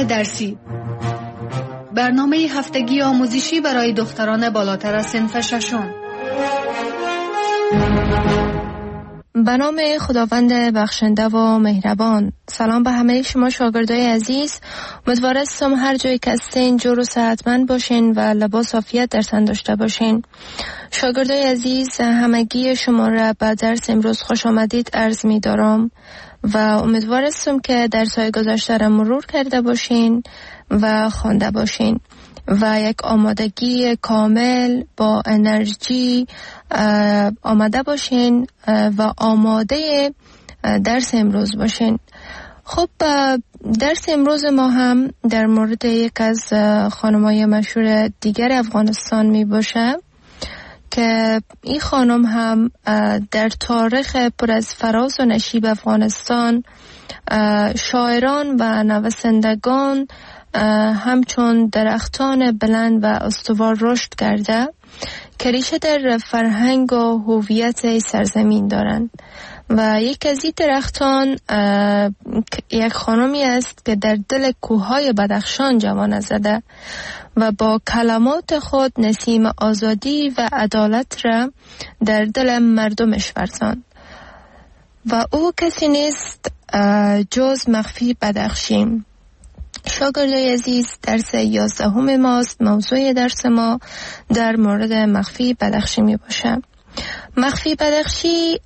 درسی، برنامه هفتگی آموزشی برای دختران بالاتر از صنف ششم. به نام خداوند بخشنده و مهربان. سلام به همه شما شاگردای عزیز. امیدوار هستم هر جایی که هستین جور و صحتمند باشین و لباس عافیت در تن داشته باشین. شاگردای عزیز، همگی شما را به درس امروز خوش آمدید عرض می دارم و امیدوار هستم که درس‌های گذشته را مرور کرده باشین و خوانده باشین و یک آمادگی کامل با انرژی آماده باشین و آماده درس امروز باشین. خب درس امروز ما هم در مورد یک از خانم‌های مشهور دیگر افغانستان می باشه که این خانم هم در تاریخ پر از فراز و نشیب افغانستان شاعران و نویسندگان همچون درختان بلند و استوار رشد کرده که ریشه در فرهنگ و هویت سرزمین دارند و یک از این درختان یک خانمی است که در دل کوههای بدخشان جوانه زده و با کلمات خود نسیم آزادی و عدالت را در دل مردمش ورزاند و او کسی نیست جز مخفی بدخشی. شاگردای عزیز، درس 11 ماست. موضوع درس ما در مورد مخفی بدخشی می باشه. مخفی بدخشی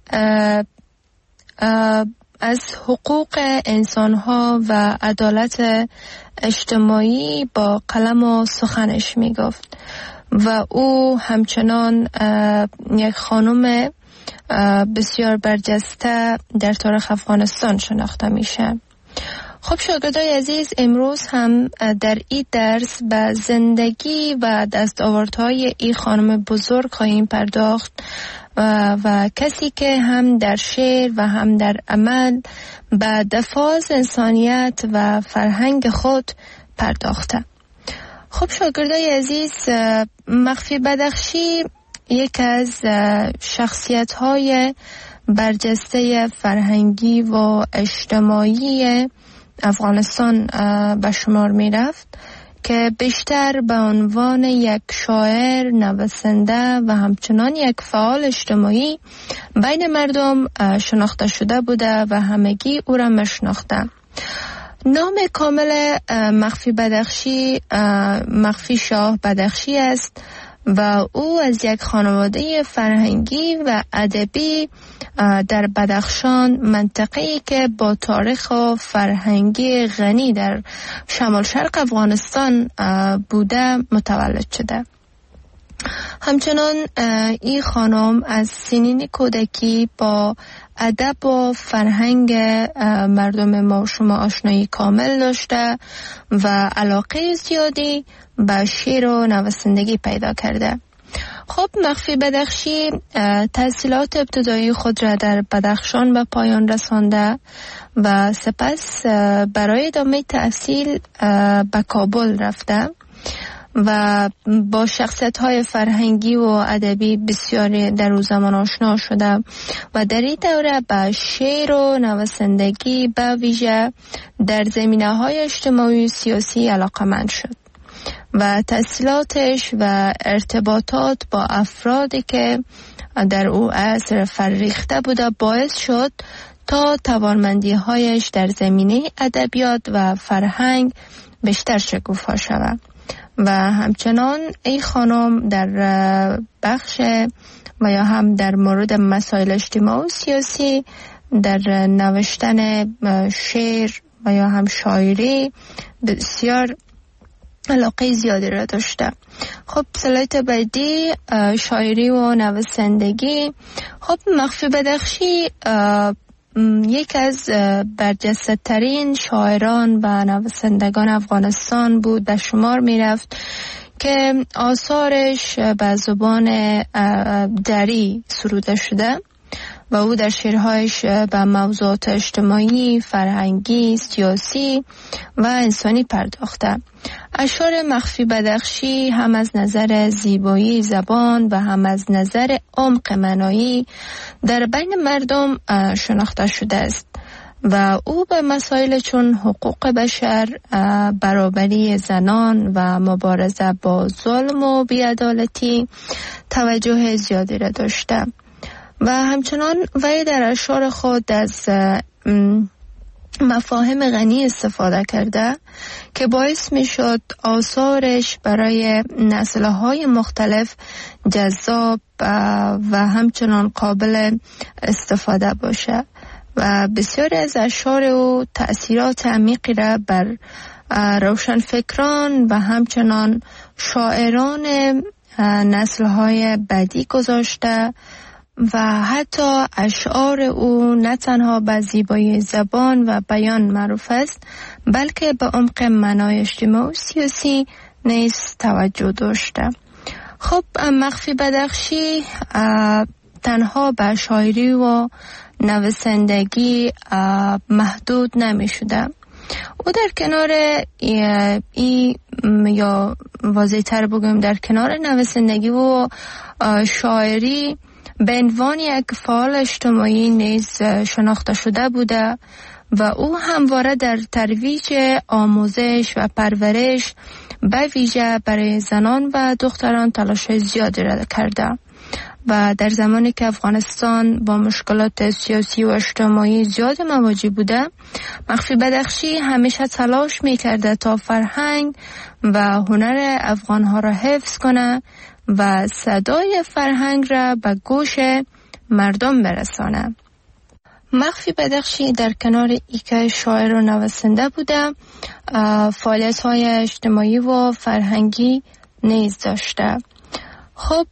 از حقوق انسانها و عدالت اجتماعی با قلم و سخنش می گفت و او همچنان یک خانم بسیار برجسته در تاریخ افغانستان شناخته میشه. خب شاگردای عزیز، امروز هم در این درس به زندگی و دستاوردهای این خانم بزرگ خواهیم پرداخت و کسی که هم در شعر و هم در عمل به دفاع از انسانیت و فرهنگ خود پرداخته. خب شاگردای عزیز، مخفی بدخشی یک از شخصیت‌های برجسته فرهنگی و اجتماعی افغانستان به شمار می رفت که بیشتر به عنوان یک شاعر، نویسنده و همچنان یک فعال اجتماعی بین مردم شناخته شده بوده و همگی او را میشناخته. نام کامل مخفی بدخشی مخفی شاه بدخشی است و او از یک خانواده فرهنگی و ادبی در بدخشان، منطقه‌ای که با تاریخ و فرهنگی غنی در شمال شرق افغانستان بوده متولد شده. همچنان این خانم از سنین کودکی با ادب و فرهنگ مردم ما و شما آشنایی کامل داشته و علاقه زیادی به شعر و نویسندگی پیدا کرده. خب مخفی بدخشی تحصیلات ابتدایی خود را در بدخشان به پایان رسانده و سپس برای ادامه تحصیل به کابل رفته و با شخصیت‌های فرهنگی و ادبی بسیاری در او زمان آشنا شده و در این دوره به شعر و نویسندگی به ویژه در زمینه‌های اجتماعی و سیاسی علاقه‌مند شد و تحصیلاتش و ارتباطات با افرادی که در او عصر فرریخته بوده باعث شد تا توانمندی‌هایش در زمینه ادبیات و فرهنگ بیشتر شکوفا شود و همچنان این خانم در بخش و یا هم در مورد مسائل اجتماعی و سیاسی در نوشتن شعر و یا هم شاعری بسیار علاقه زیادی را داشته. خب سلایت بعدی شاعری و نویسندگی. خب مخفی بدخشی یک از برجسته ترین شاعران و نویسندگان افغانستان بود، به شمار می رفت که آثارش به زبان دری سروده شده و او در شعرهایش به موضوعات اجتماعی، فرهنگی، سیاسی و انسانی پرداخته. اشعار مخفی بدخشی هم از نظر زیبایی زبان و هم از نظر عمق معنایی در بین مردم شناخته شده است و او به مسائل چون حقوق بشر، برابری زنان و مبارزه با ظلم و بی‌عدالتی توجه زیادی را داشته و همچنان وی در اشعار خود از مفاهیم غنی استفاده کرده که باعث می شد آثارش برای نسل‌های مختلف جذاب و همچنان قابل استفاده باشه و بسیاری از اشعار او تأثیرات عمیقی را بر روشنفکران و همچنان شاعران نسل‌های بعدی گذاشته و حتی اشعار او نه تنها به زیبایی زبان و بیان معروف است، بلکه به عمق معنای اجتماعی و سیاسی نیز توجه داشته. خب مخفی بدخشی تنها به شاعری و نویسندگی محدود نمی شده. او در کنار یا واضح تر بگم در کنار نویسندگی و شاعری به عنوان یک فعال اجتماعی نیز شناخته شده بوده و او همواره در ترویج آموزش و پرورش به ویژه برای زنان و دختران تلاش زیادی را کرده و در زمانی که افغانستان با مشکلات سیاسی و اجتماعی زیاد مواجه بوده، مخفی بدخشی همیشه تلاش می‌کرده تا فرهنگ و هنر افغان‌ها را حفظ کنه و صدای فرهنگ را به گوش مردم برسانه. مخفی بدخشی در کنار اینکه شاعر و نویسنده بوده، فعالیت‌های اجتماعی و فرهنگی نیز داشته. خب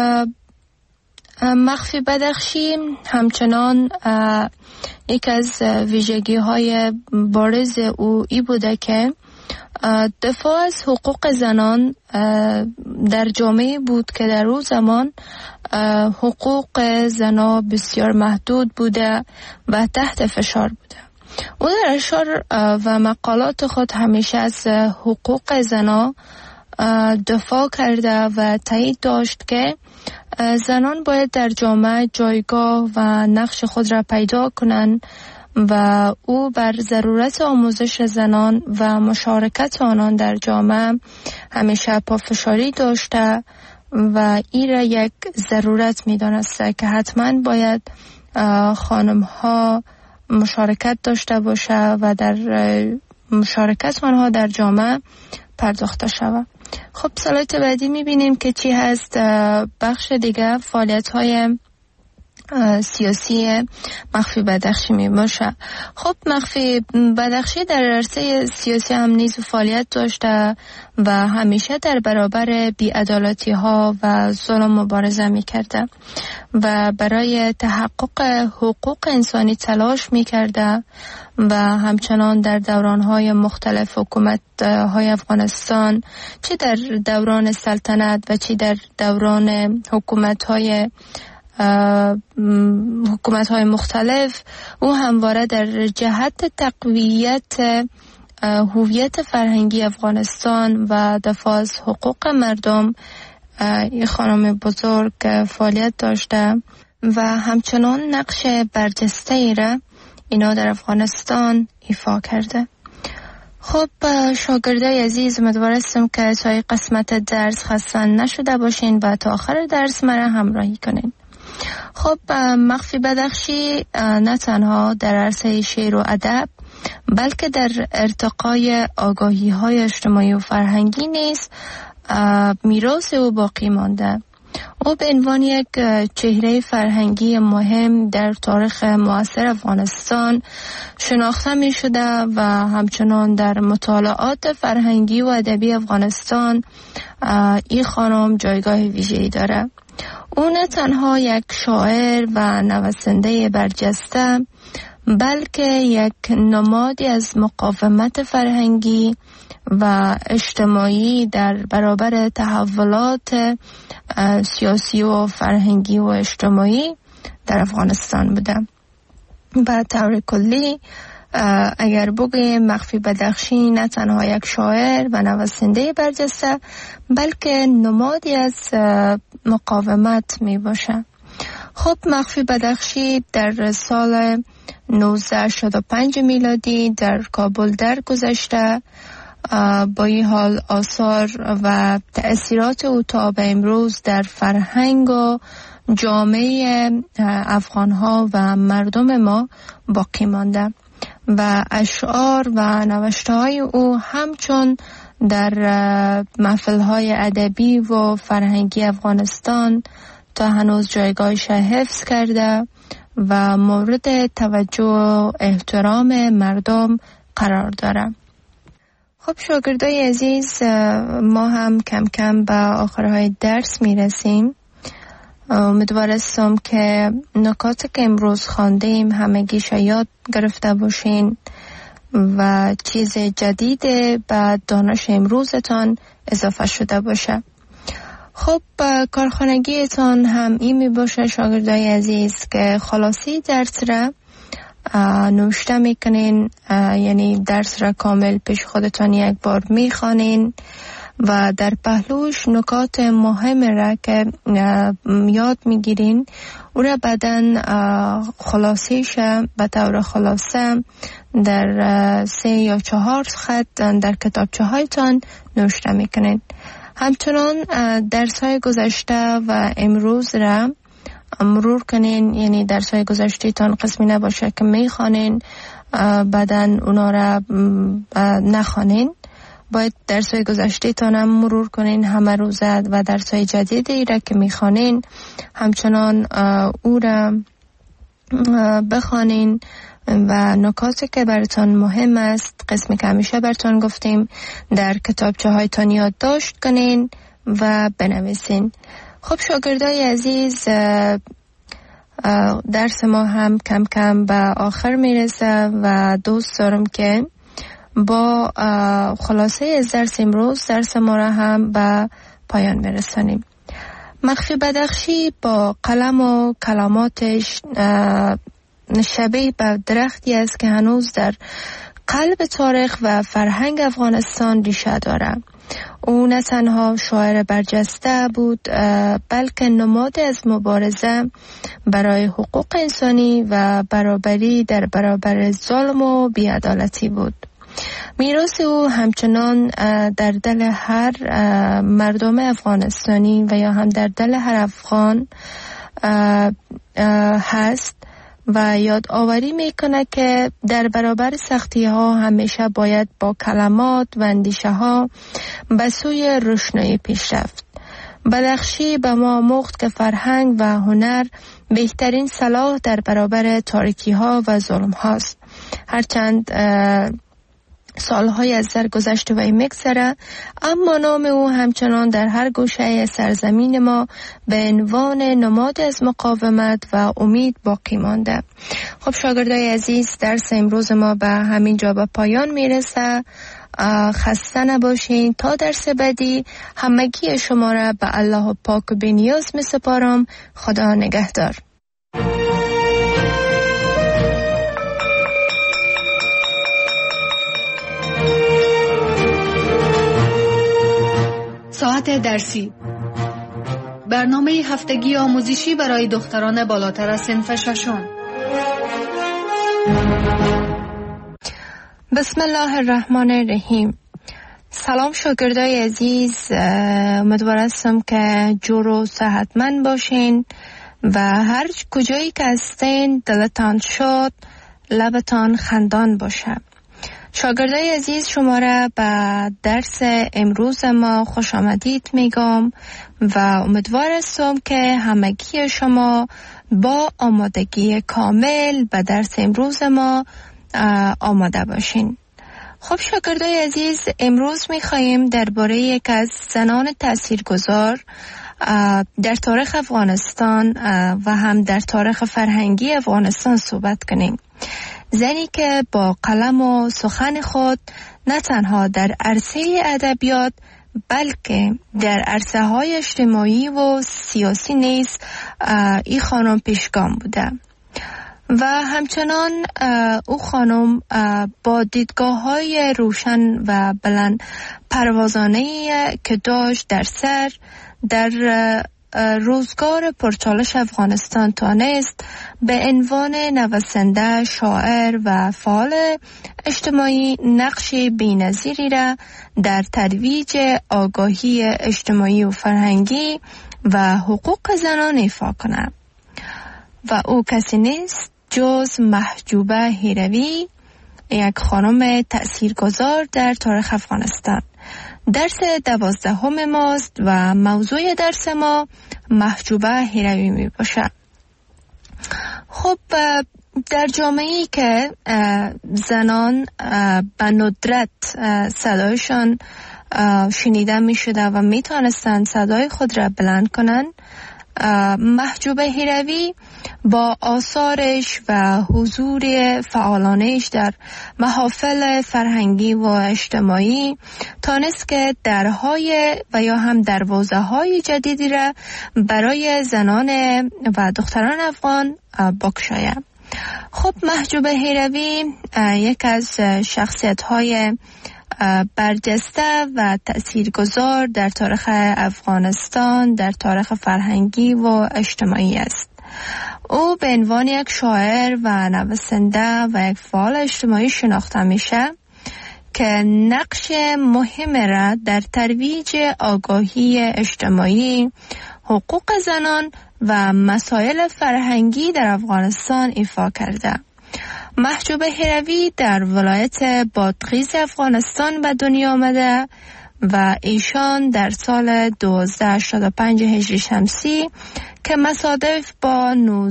مخفی بدخشی همچنان یک از ویژگی‌های بارز او ای بوده که دفاع از حقوق زنان در جامعه بود که در اون زمان حقوق زنان بسیار محدود بوده و تحت فشار بوده. او در اشعار و مقالات خود همیشه از حقوق زنان دفاع کرده و تایید داشت که زنان باید در جامعه جایگاه و نقش خود را پیدا کنند و او بر ضرورت آموزش زنان و مشارکت آنان در جامعه همیشه پافشاری داشته و این را یک ضرورت می دانسته که حتما باید خانم ها مشارکت داشته باشه و در مشارکت آنها در جامعه پرداخته شود. خب سلایت بعدی می بینیم که چی هست بخش دیگه فعالیت های سیاسی مخفی بدخشی می باشه. خب مخفی بدخشی در عرصه سیاسی هم نیز فعالیت داشته و همیشه در برابر بی‌عدالتی ها و ظلم مبارزه می کرده و برای تحقق حقوق انسانی تلاش می کرده و همچنان در دوران‌های مختلف حکومت های افغانستان، چه در دوران سلطنت و چه در دوران حکومت‌های مختلف، او همواره در جهت تقویت هویت فرهنگی افغانستان و دفاع از حقوق مردم این خانم بزرگ فعالیت داشته و همچنان نقش برجسته ای را اینا در افغانستان ایفا کرده. خب شاگردای عزیز، امیدوارم که تا قسمت درس خسته نشده باشین و تا آخر درس مرا همراهی کنین. خب مخفی بدخشی نه تنها در عرصه شعر و ادب بلکه در ارتقای آگاهی های اجتماعی و فرهنگی نیز میراث او باقی مانده. او به عنوان یک چهره فرهنگی مهم در تاریخ معاصر افغانستان شناخته می شده و همچنان در مطالعات فرهنگی و ادبی افغانستان این خانم جایگاه ویژه‌ای داره. او نه تنها یک شاعر و نویسنده برجسته بلکه یک نمادی از مقاومت فرهنگی و اجتماعی در برابر تحولات سیاسی و فرهنگی و اجتماعی در افغانستان بوده. به طور کلی اگر بگیم مخفی بدخشی نه تنها یک شاعر و نویسنده برجسته بلکه نمادی از مقاومت می باشه. خب مخفی بدخشی در سال 1985 میلادی در کابل درگذشته. با این حال آثار و تأثیرات او تا به امروز در فرهنگ و جامعه افغانها و مردم ما باقی مانده و اشعار و نوشته‌های او همچون در محفل‌های ادبی و فرهنگی افغانستان تا هنوز جایگاهش حفظ کرده و مورد توجه و احترام مردم قرار داره. خب شاگردای عزیز، ما هم کم کم به آخرهای درس میرسیم. امیدوارستم که نکاتی که امروز خواندیم همگیش یاد گرفته باشین و چیز جدید به دانش امروزتان اضافه شده باشه. خب کارخانگیتان هم این می باشه شاگردای عزیز که خلاصی درس را نوشته میکنین، یعنی درس را کامل پیش خودتان یک بار میخوانین و در پهلوش نکات مهم را که یاد میگیرین او را بعدن خلاصیش به طور خلاصه در 3 یا 4 خط در کتابچه هایتان نوشته میکنین. همچنان درس های گذشته و امروز را مرور کنین، یعنی درس های گذشته تان قسمی نباشه که میخوانین بعدن اونا را نخوانین. باید درس های گذشته تان هم مرور کنین همه روزه و درس های جدیدی را که میخوانین همچنان او را بخوانین و نکاتی که براتون مهم است، قسمی که همیشه براتون گفتیم، در کتابچه هایتان یادداشت کنین و بنویسین. خب شاگردای عزیز، درس ما هم کم کم به آخر میرسه و دوست دارم که با خلاصه از درس امروز درس ما را هم به پایان برسانیم. مخفی بدخشی با قلم و کلماتش شبیه به درختی است که هنوز در قلب تاریخ و فرهنگ افغانستان ریشه دارد. او نه تنها شاعر برجسته بود بلکه نماد از مبارزه برای حقوق انسانی و برابری در برابر ظلم و بی‌عدالتی بود. میراث او همچنان در دل هر مردم افغانستانی و یا هم در دل هر افغان هست و یادآوری میکنه که در برابر سختی ها همیشه باید با کلمات و اندیشه ها به سوی روشنایی پیش رفت. بدخشی به ما آموخت که فرهنگ و هنر بهترین سلاح در برابر تاریکی ها و ظلم هاست. هرچند سالهای از درگذشته و میگذره، اما نام او همچنان در هر گوشه سرزمین ما به عنوان نماد از مقاومت و امید باقی مانده. خب شاگردای عزیز، درس امروز ما به همین جا به پایان میرسه. خسته نباشین. تا درس بعدی همگی شما را به الله پاک و بی‌نیاز می سپارم. خدا نگهدار. ساعت درسی، برنامه هفتگی آموزشی برای دختران بالاتر از صنف ششم. بسم الله الرحمن الرحیم. سلام شاگردای عزیز، امیدوارم که جور و صحتمند باشین و هر کجایی که هستین دلتان شاد، لبتان خندان باشه. شاگردای عزیز، شما را به درس امروز ما خوش آمدید میگم و امیدوار هستم که همگی شما با آمادگی کامل به درس امروز ما آماده باشین. خب شاگردای عزیز، امروز میخواییم درباره یک از زنان تاثیرگذار در تاریخ افغانستان و هم در تاریخ فرهنگی افغانستان صحبت کنیم. زنی که با قلم و سخن خود نه تنها در عرصه ادبیات بلکه در عرصه های اجتماعی و سیاسی نیز این خانم پیشگام بوده و همچنان او خانم با دیدگاه های روشن و بلند پروازانه که داشت در سر در روزگار پرچالش افغانستان تانست به عنوان نویسنده، شاعر و فعال اجتماعی نقش بی‌نظیری را در ترویج آگاهی اجتماعی و فرهنگی و حقوق زنان ایفا کند و او کسی نیست جز محجوبه هیروی، یک خانم تأثیرگذار در تاریخ افغانستان. درس 12 ماست و موضوع درس ما محجوبه هیروی می باشد. خب در جامعه‌ای که زنان به ندرت صدایشان شنیده می شده و می توانستند صدای خود را بلند کنند، محجوبه هیروی با آثارش و حضور فعالانش در محافل فرهنگی و اجتماعی تانست که درهای و یا هم دروازه‌های جدیدی را برای زنان و دختران افغان بگشاید. خب محجوبه هیروی یک از شخصیت‌های برجسته و تأثیرگذار در تاریخ افغانستان، در تاریخ فرهنگی و اجتماعی است. او به عنوان یک شاعر و نویسنده و یک فعال اجتماعی شناخته میشه که نقش مهم را در ترویج آگاهی اجتماعی، حقوق زنان و مسائل فرهنگی در افغانستان ایفا کرده. محجوبه هیروی در ولایت بادغیس افغانستان به دنیا آمده و ایشان در سال 1285 هجری شمسی که مصادف با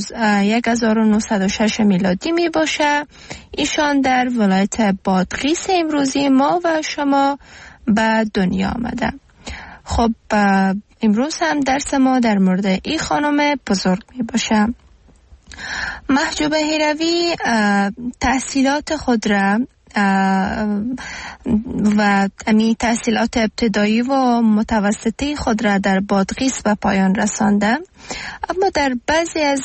1906 میلادی می باشه، ایشان در ولایت بادغیس امروزی ما و شما به دنیا آمده. خب امروز هم درس ما در مورد این خانم بزرگ می باشه. محجوبه هیروی تحصیلات خود را و تحصیلات ابتدایی و متوسطی خود را در بادغیس به پایان رسانده، اما در بعضی از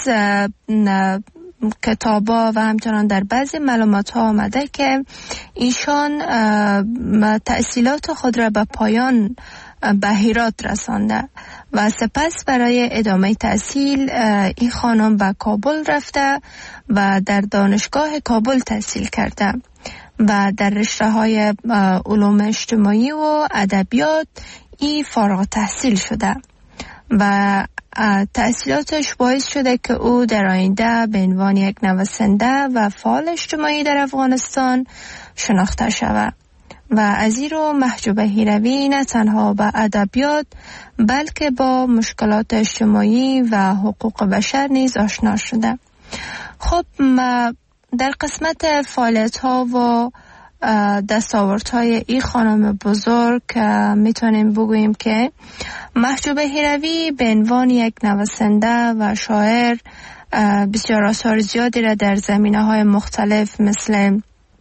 کتابا و همچنان در بعضی معلومات ها آمده که ایشان تحصیلات خود را به پایان به هرات رسانده و سپس برای ادامه تحصیل این خانم به کابل رفته و در دانشگاه کابل تحصیل کرده و در رشته‌های علوم اجتماعی و ادبیات ای فارغ تحصیل شده و تحصیلاتش باعث شده که او در آینده به عنوان یک نویسنده و فعال اجتماعی در افغانستان شناخته شود. و از این رو محجوبه هیروی نه تنها با ادبیات بلکه با مشکلات اجتماعی و حقوق بشر نیز آشنا شده. خب در قسمت فعالیت ها و دستاوردهای این خانم بزرگ میتونیم بگوییم که محجوبه هیروی به عنوان یک نویسنده و شاعر بسیار آثار زیادی را در زمینه‌های مختلف مثل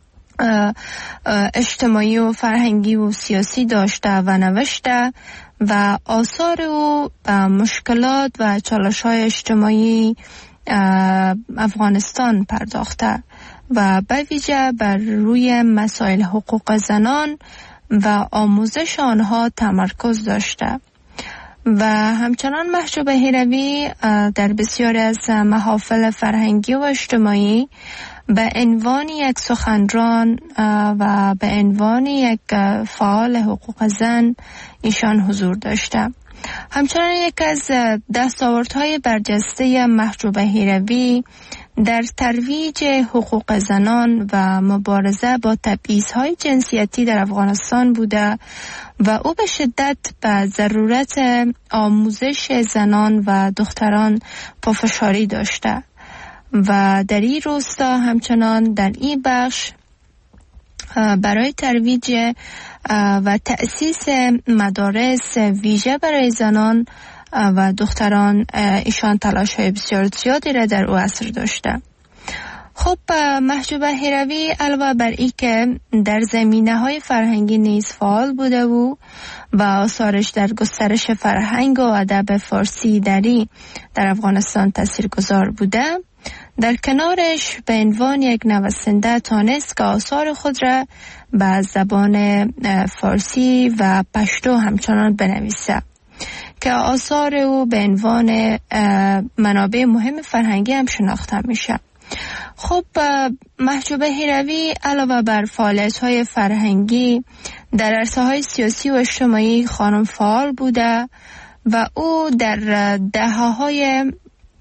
اجتماعی و فرهنگی و سیاسی داشته و نوشته و آثار او مشکلات و چالش‌های اجتماعی افغانستان پرداخته و به ویژه بر روی مسائل حقوق زنان و آموزش آنها تمرکز داشته و همچنان محجوبه هیروی در بسیاری از محافل فرهنگی و اجتماعی به عنوان یک سخنران و به عنوان یک فعال حقوق زن ایشان حضور داشته. همچنان یک از دستاوردهای برجسته محجوبه هیروی در ترویج حقوق زنان و مبارزه با تبعیض‌های جنسیتی در افغانستان بوده و او به شدت به ضرورت آموزش زنان و دختران پافشاری داشته و در این راستا همچنان در این بخش برای ترویج و تأسیس مدارس ویژه برای زنان و دختران ایشان تلاش‌های بسیار زیادی را در او عصر داشته. خب محجوبه هیروی علاوه بر این که در زمینه‌های فرهنگی نیز فعال بوده و آثارش در گسترش فرهنگ و ادب فارسی دری در افغانستان تاثیرگذار بوده، در کنارش به عنوان یک نویسنده تانست که آثار خود را به زبان فارسی و پشتو همچنان بنویسه که آثار او به عنوان منابع مهم فرهنگی هم شناخته میشه. خب محجوب هیروی علاوه بر فعالیت‌های فرهنگی در عرصه‌های سیاسی و اجتماعی خانم فعال بوده و او در دهه‌های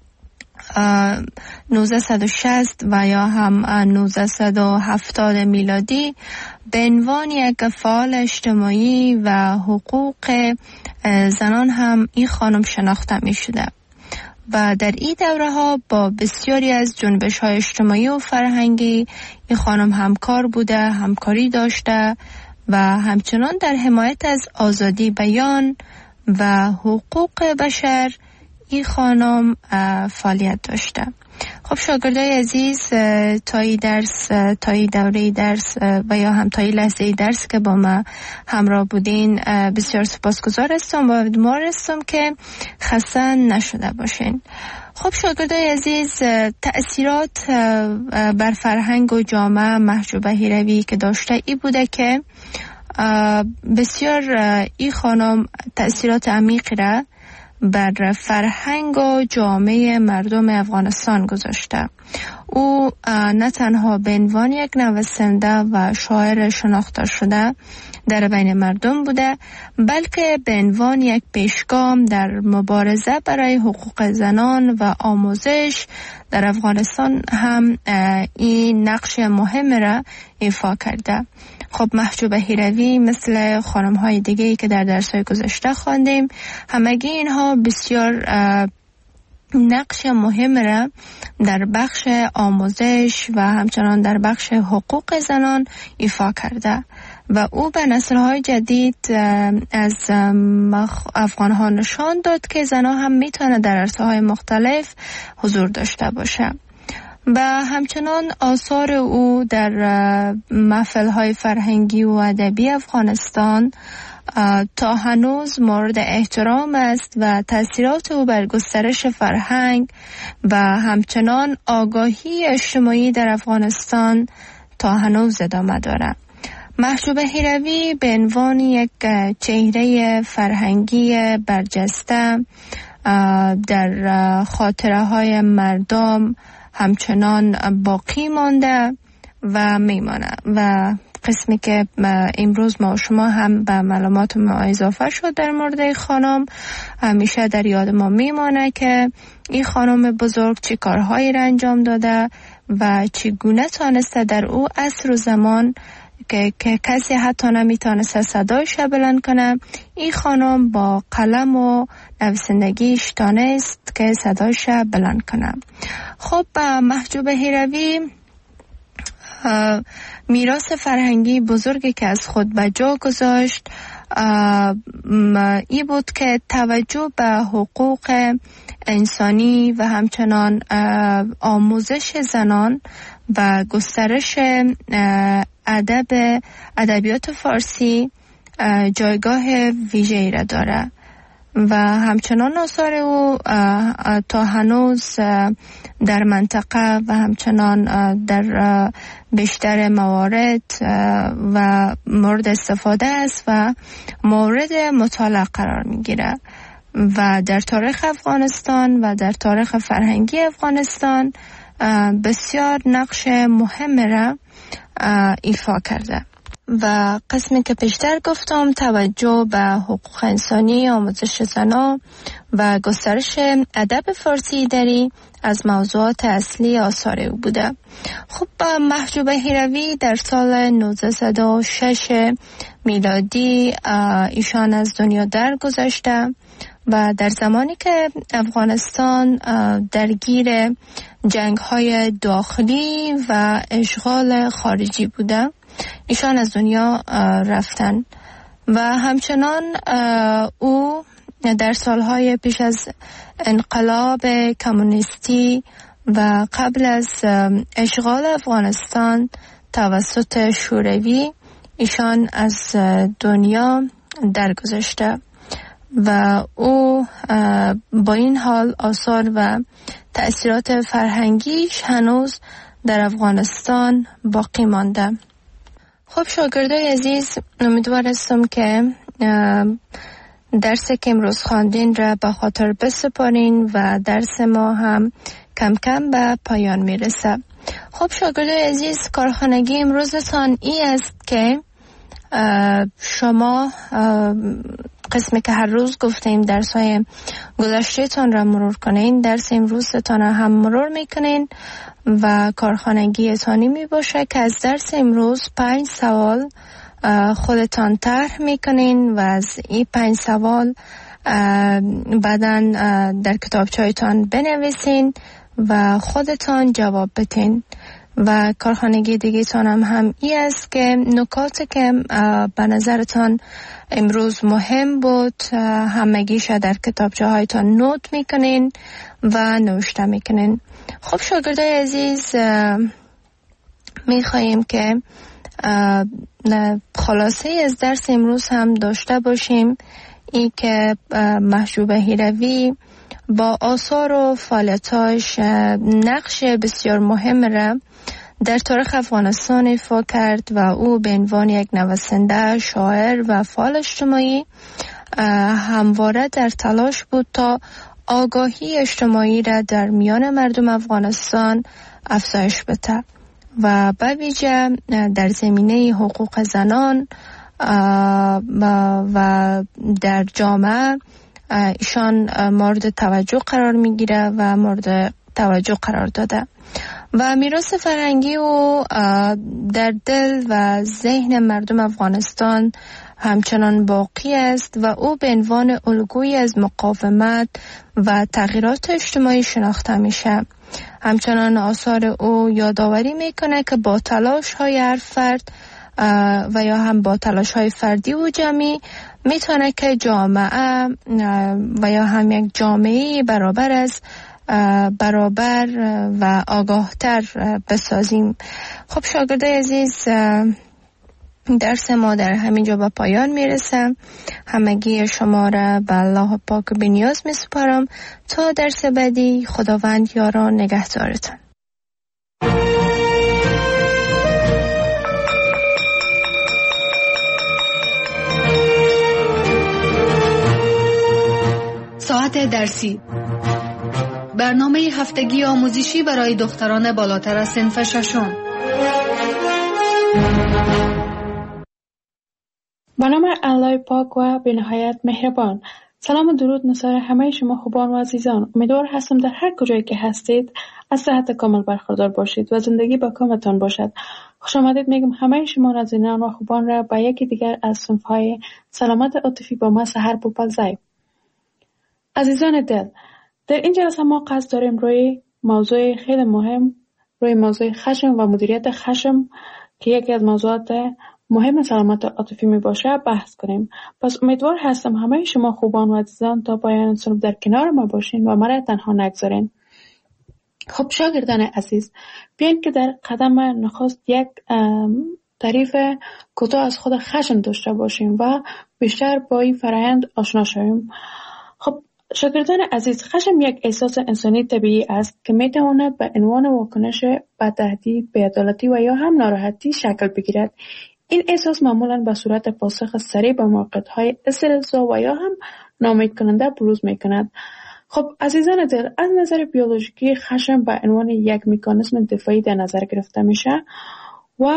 1960 و یا هم 1970 میلادی به عنوان یک فعال اجتماعی و حقوق زنان هم این خانم شناخته می شده و در این دوره ها با بسیاری از جنبش های اجتماعی و فرهنگی این خانم همکار بوده، همکاری داشته و همچنان در حمایت از آزادی بیان و حقوق بشر این خانم فعالیت داشته. خب شاگردای عزیز، تا این دوره درس و یا هم تا این لحظه درس که با ما همراه بودین بسیار سپاسگزار هستم و امیدوار هستم که خسته نشده باشین. خب شاگردای عزیز، تأثیرات بر فرهنگ و جامعه محجوب هیروی که داشته ای بوده که بسیار این خانم تأثیرات عمیقی را بر فرهنگ و جامعه مردم افغانستان گذاشته. او نه تنها به عنوان یک نویسنده و شاعر شناخته شده در بین مردم بوده، بلکه به عنوان یک پیشگام در مبارزه برای حقوق زنان و آموزش در افغانستان هم این نقش مهم را ایفا کرده. خب محجوب هیروی مثل خانم‌های دیگه‌ای که در درس‌های گذشته خواندیم، همگی اینها بسیار نقش مهم را در بخش آموزش و همچنان در بخش حقوق زنان ایفا کرده و او به نسل‌های جدید از افغان‌ها نشان داد که زنان هم میتونه در عرصه‌های مختلف حضور داشته باشه. و همچنان آثار او در محفل‌های فرهنگی و ادبی افغانستان تا هنوز مورد احترام است و تأثیرات او بر گسترش فرهنگ و همچنان آگاهی اجتماعی در افغانستان تا هنوز ادامه دارد. محجوب هیروی به عنوان یک چهره فرهنگی برجسته در خاطره های مردم همچنان باقی مانده و میمانه و قسمی که امروز ما و شما هم به معلومات ما اضافه شد در مورد خانم همیشه در یاد ما میمانه که این خانم بزرگ چه کارهایی را انجام داده و چگونه تانسته در او عصر و زمان که کسی حتی نمیتونسته صدایش بلند کنه، این خانم با قلم و نویسندگیش تانست که صدایش بلند کنه. خب محجوب هیروی میراث فرهنگی بزرگی که از خود به جا گذاشت ای بود که توجه به حقوق انسانی و همچنان آموزش زنان و گسترش ادبیات فارسی جایگاه ویژه‌ای را داره و همچنان آثار او تا هنوز در منطقه و همچنان در بیشتر موارد و مورد استفاده است و مورد مطالعه قرار میگیره و در تاریخ افغانستان و در تاریخ فرهنگی افغانستان بسیار نقش مهم را ایفا کرده. و قسمی که پیشتر گفتم توجه به حقوق انسانی، آموزش زنان و گسترش ادب فارسی دری از موضوعات اصلی آثار او بوده. خب محجوب هیروی در سال 1906 میلادی ایشان از دنیا درگذشته و در زمانی که افغانستان درگیر جنگ‌های داخلی و اشغال خارجی بوده ایشان از دنیا رفتن و همچنان او در سالهای پیش از انقلاب کمونیستی و قبل از اشغال افغانستان توسط شوروی ایشان از دنیا درگذشته و او با این حال آثار و تأثیرات فرهنگیش هنوز در افغانستان باقی مانده. خب شاگردای عزیز، امیدوار هستم که درس که امروز خواندین را به خاطر بسپارین و درس ما هم کم کم به پایان میرسه. خب شاگردای عزیز، کارخانگی امروزتان ای است که شما قسمی که هر روز گفتیم درس‌های گذشته تان را مرور کنین، درس امروزتان را هم مرور میکنین و کارخانگی تانی می باشه که از درس امروز 5 سوال خودتان طرح میکنین و از این 5 سوال بعداً در کتابچه‌تان بنویسین و خودتان جواب بدین. و کارخانگی دیگه تان هم ای است که نکاتی که به نظرتان امروز مهم بود همگیش در کتابچه هایتان نوت میکنین و نوشته میکنین. خب شاگردای عزیز، میخواییم که خلاصه از درس امروز هم داشته باشیم، ای که محجوب هیروی با آثار و فعالیتاش نقش بسیار مهم را در تاریخ افغانستان ایفا کرد و او به عنوان یک نویسنده، شاعر و فعال اجتماعی همواره در تلاش بود تا آگاهی اجتماعی را در میان مردم افغانستان افزایش بده و به ویژه در زمینه حقوق زنان و در جامعه ایشان مورد توجه قرار میگیره و مورد توجه قرار داده و میراث فرهنگی او در دل و ذهن مردم افغانستان همچنان باقی است و او به عنوان الگویی از مقاومت و تغییرات اجتماعی شناخته میشه. همچنان آثار او یادآوری میکنه که با تلاش های هر فرد و یا هم با تلاش های فردی و جمعی میتونه که جامعه و یا هم یک جامعه برابر و آگاهتر بسازیم. خب شاگردای عزیز، درس ما در همین جا به پایان میرسه. همگی شما را به الله پاک بنیاز میسپارم تا درس بعدی. خداوند یاران نگهدارتان. ساعت درسی، برنامه هفتگی آموزشی برای دختران بالاتر از صنف ششم. به نام الله پاک و به نهایت مهربان. سلام و درود نثار همه شما خوبان و عزیزان. امیدوار هستم در هر کجایی که هستید از صحت کامل برخوردار باشید و زندگی با کامتان باشد. خوش آمدید میگم همه شما نازنینان و خوبان را به یکی دیگر از صنف‌های سلامت عاطفی با ما سحر بوپلزای. عزیزان دل، در این جلسه ما قصد داریم روی موضوع خیلی مهم، روی موضوع خشم و مدیریت خشم که یکی از موضوعات مهم سلامت عاطفی می باشه بحث کنیم. پس امیدوار هستم همه شما خوبان و عزیزان تا پایان صنف در کنار ما باشین و مرا تنها نگذارین. خب شاگردان عزیز، بیاین که در قدم نخست یک تعریف کوتاه از خود خشم داشته باشیم و بیشتر با این فرآیند آشنا شویم. خب شاگردان عزیز، خشم یک احساس انسانی طبیعی است که می تواند به عنوان واکنش به تهدید، بی‌عدالتی و یا هم ناراحتی شکل بگیرد. این احساس معمولاً به صورت پاسخ سریع به موقعیت‌های استرس‌زا و یا هم ناامید کننده بروز می‌کند. خب عزیزان دل، از نظر بیولوژیکی خشم به عنوان یک مکانیزم دفاعی در نظر گرفته میشه و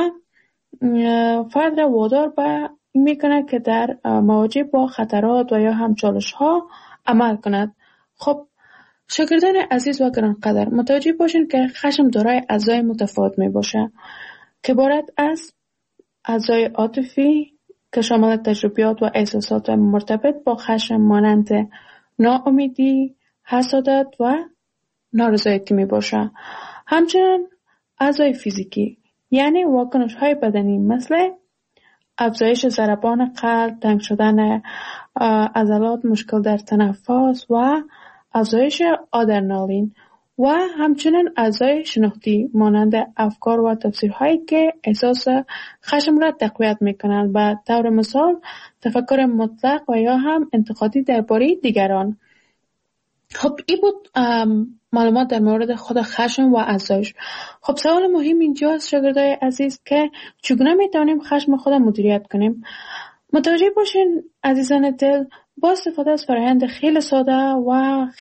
فرد را وادار به این می‌کند که در مواجهه با خطرات و یا هم چالش‌ها عمل کند. خب شاگردان عزیز و گرانقدر، متوجه باشین که خشم دارای اجزای متفاوت می باشه که عبارت از اجزای عاطفی که شامل تجربیات و احساسات مرتبط با خشم مانند ناامیدی، حسادت و نارضایتی می باشه. همچنین اجزای فیزیکی یعنی واکنش های بدنی مثل افزایش ضربان قلب، تنگ شدن عضلات، مشکل در تنفس و افزایش آدرنالین و همچنین اعضای شناختی مانند افکار و تفسیرهایی که احساس خشم را تقویت میکنند. به طور مثال تفکر مطلق و یا هم انتقادی درباره دیگران. خب این بود معلومات در مورد خود خشم و اعضایش. خب سوال مهم اینجاست شاگردای عزیز که چگونه میتونیم خشم خود مدیریت کنیم؟ متوجه باشین عزیزان دل، با استفاده از فرآیند خیلی ساده و